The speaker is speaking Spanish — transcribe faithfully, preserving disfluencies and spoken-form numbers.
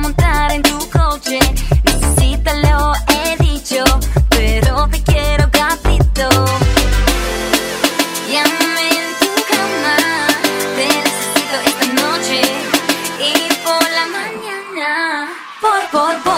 montar en tu coche. Necesítalo, he dicho, pero te quiero gatito. Llámame en tu cama, te necesito esta noche y por la mañana. Por, por, por